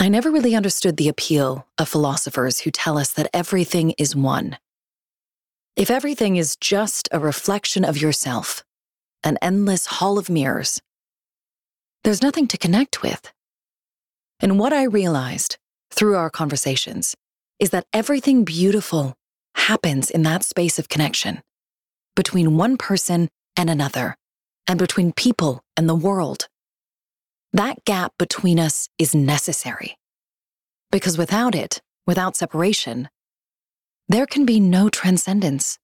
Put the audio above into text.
I never really understood the appeal of philosophers who tell us that everything is one. If everything is just a reflection of yourself, an endless hall of mirrors, there's nothing to connect with. And what I realized through our conversations is that everything beautiful happens in that space of connection between one person and another, and between people and the world. That gap between us is necessary, because without it, without separation, there can be no transcendence,